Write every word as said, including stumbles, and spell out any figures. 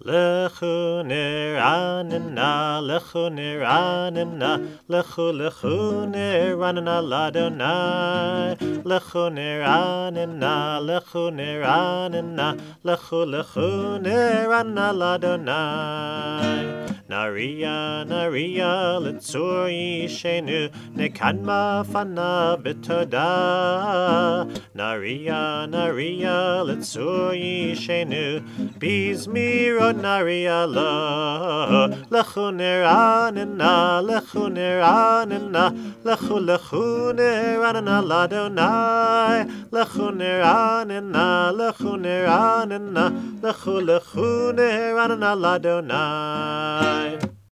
Lechu niranina, lechu niranina, lechu lechu niranina ladonai. Lechu niranina, lechu niranina, lechu lechu niranina ladonai. Naria, naria, letzur yishenu, nekanma fana b'toda. Naria, naria, letzur yishenu, bizmiro naria lo. Lechu niranina, lechu niranina, lechu lechu niranina ladonai. Lechu niranina, lechu niranina, lechu lechu niranina ladonai.